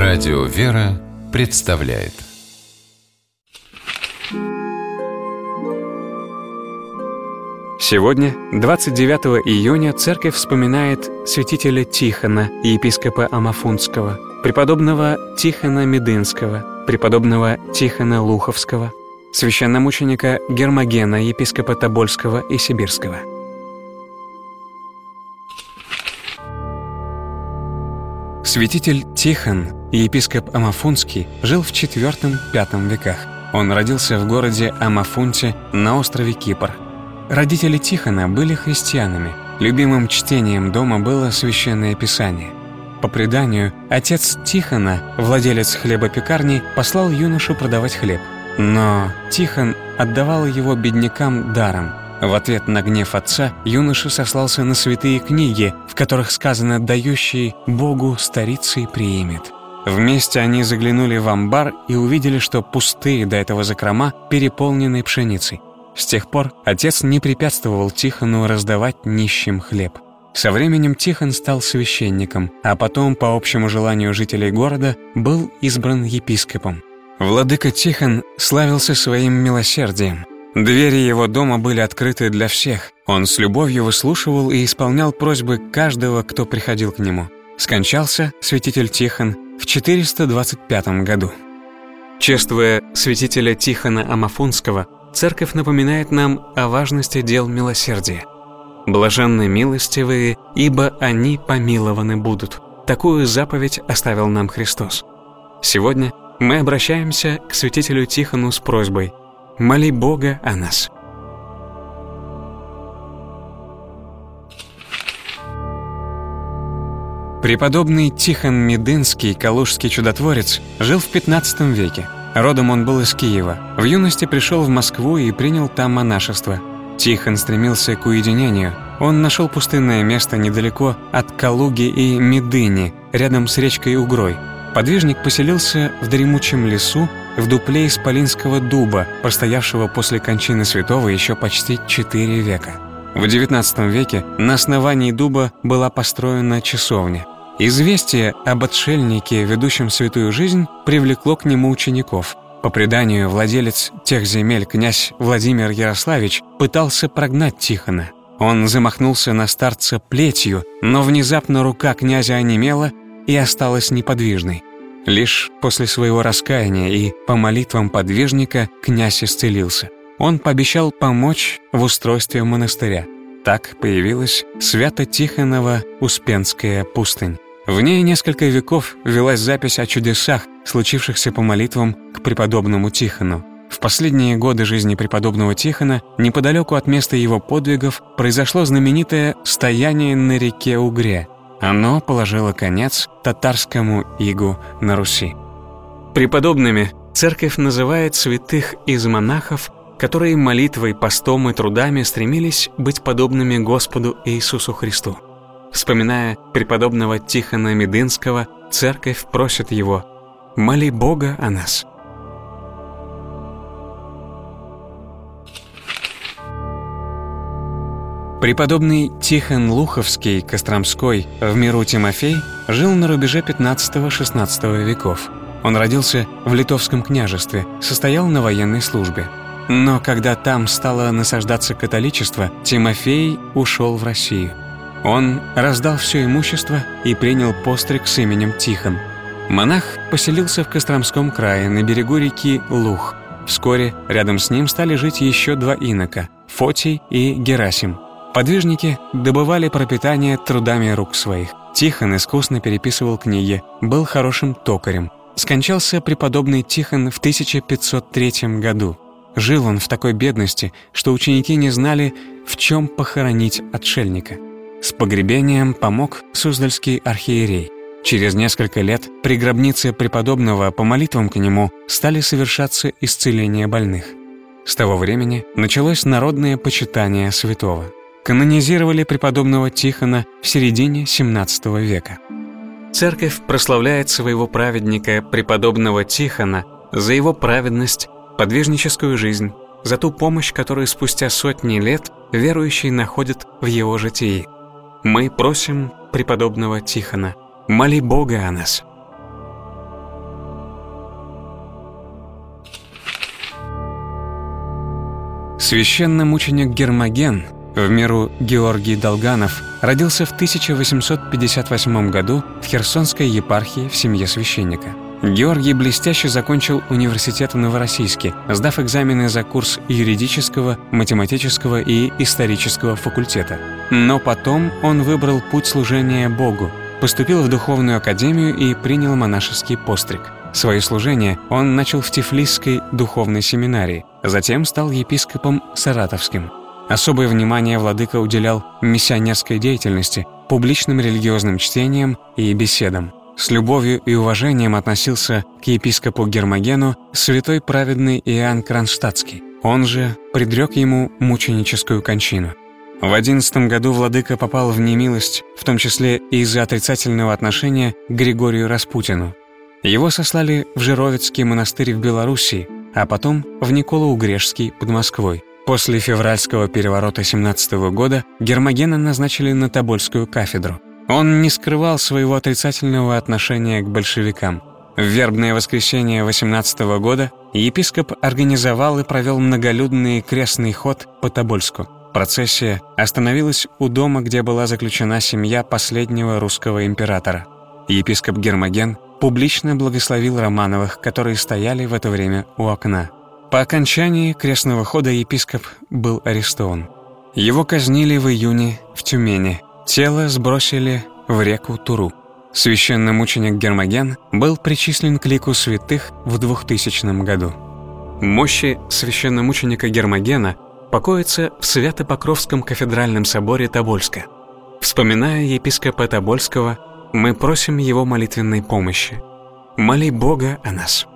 Радио «Вера» представляет. Сегодня, 29 июня, церковь вспоминает святителя Тихона, епископа Амафунтского, преподобного Тихона Медынского, преподобного Тихона Луховского, священномученика Гермогена, епископа Тобольского и Сибирского. Святитель Тихон, епископ Амафунтский, жил в IV-V веках. Он родился в городе Амафунте на острове Кипр. Родители Тихона были христианами. Любимым чтением дома было Священное Писание. По преданию, отец Тихона, владелец хлебопекарни, послал юношу продавать хлеб. Но Тихон отдавал его беднякам даром. В ответ на гнев отца юноша сослался на святые книги, в которых сказано «дающий Богу старицей приимет». Вместе они заглянули в амбар и увидели, что пустые до этого закрома переполнены пшеницей. С тех пор отец не препятствовал Тихону раздавать нищим хлеб. Со временем Тихон стал священником, а потом, по общему желанию жителей города, был избран епископом. Владыка Тихон славился своим милосердием. Двери его дома были открыты для всех. Он с любовью выслушивал и исполнял просьбы каждого, кто приходил к нему. Скончался святитель Тихон в 425 году. Чествуя святителя Тихона Амафунтского, церковь напоминает нам о важности дел милосердия. «Блаженны милостивые, ибо они помилованы будут». Такую заповедь оставил нам Христос. Сегодня мы обращаемся к святителю Тихону с просьбой: «Моли Бога о нас». Преподобный Тихон Медынский, калужский чудотворец, жил в XV веке. Родом он был из Киева. В юности пришел в Москву и принял там монашество. Тихон стремился к уединению. Он нашел пустынное место недалеко от Калуги и Медыни, рядом с речкой Угрой. Подвижник поселился в дремучем лесу, в дупле исполинского дуба, простоявшего после кончины святого еще почти 4 века. В XIX веке на основании дуба была построена часовня. Известие об отшельнике, ведущем святую жизнь, привлекло к нему учеников. По преданию, владелец тех земель, князь Владимир Ярославич, пытался прогнать Тихона. Он замахнулся на старца плетью, но внезапно рука князя онемела и осталась неподвижной. Лишь после своего раскаяния и по молитвам подвижника князь исцелился. Он пообещал помочь в устройстве монастыря. Так появилась Свято-Тихонова Успенская пустынь. В ней несколько веков велась запись о чудесах, случившихся по молитвам к преподобному Тихону. В последние годы жизни преподобного Тихона, неподалеку от места его подвигов, произошло знаменитое стояние на реке Угре. Оно положило конец татарскому игу на Руси. Преподобными церковь называет святых из монахов, которые молитвой, постом и трудами стремились быть подобными Господу Иисусу Христу. Вспоминая преподобного Тихона Медынского, церковь просит его: «Моли Бога о нас». Преподобный Тихон Луховский, Костромской, в миру Тимофей, жил на рубеже XV-XVI веков. Он родился в Литовском княжестве, состоял на военной службе. Но когда там стало насаждаться католичество, Тимофей ушел в Россию. Он раздал все имущество и принял постриг с именем Тихон. Монах поселился в Костромском крае на берегу реки Лух. Вскоре рядом с ним стали жить еще 2 инока – Фотий и Герасим. Подвижники добывали пропитание трудами рук своих. Тихон искусно переписывал книги, был хорошим токарем. Скончался преподобный Тихон в 1503 году. Жил он в такой бедности, что ученики не знали, в чем похоронить отшельника. С погребением помог Суздальский архиерей. Через несколько лет при гробнице преподобного по молитвам к нему стали совершаться исцеления больных. С того времени началось народное почитание святого. Канонизировали преподобного Тихона в середине XVII века. Церковь прославляет своего праведника, преподобного Тихона, за его праведность, подвижническую жизнь, за ту помощь, которую спустя сотни лет верующие находят в его житии. Мы просим преподобного Тихона: «Моли Бога о нас». Священномученик Гермоген, в меру Георгий Долганов, родился в 1858 году в Херсонской епархии в семье священника. Георгий блестяще закончил университет в Новороссийске, сдав экзамены за курс юридического, математического и исторического факультета. Но потом он выбрал путь служения Богу, поступил в духовную академию и принял монашеский постриг. Свое служение он начал в Тифлисской духовной семинарии, затем стал епископом Саратовским. Особое внимание владыка уделял миссионерской деятельности, публичным религиозным чтениям и беседам. С любовью и уважением относился к епископу Гермогену святой праведный Иоанн Кронштадтский. Он же предрек ему мученическую кончину. В 11 году владыка попал в немилость, в том числе из-за отрицательного отношения к Григорию Распутину. Его сослали в Жировицкий монастырь в Белоруссии, а потом в Николо-Угрешский под Москвой. После февральского переворота 17 года Гермогена назначили на Тобольскую кафедру. Он не скрывал своего отрицательного отношения к большевикам. В вербное воскресенье 18 года епископ организовал и провел многолюдный крестный ход по Тобольску. Процессия остановилась у дома, где была заключена семья последнего русского императора. Епископ Гермоген публично благословил Романовых, которые стояли в это время у окна. По окончании крестного хода епископ был арестован. Его казнили в июне в Тюмени. Тело сбросили в реку Туру. Священномученик Гермоген был причислен к лику святых в 2000 году. Мощи священномученика Гермогена покоятся в Свято-Покровском кафедральном соборе Тобольска. Вспоминая епископа Тобольского, мы просим его молитвенной помощи. Моли Бога о нас.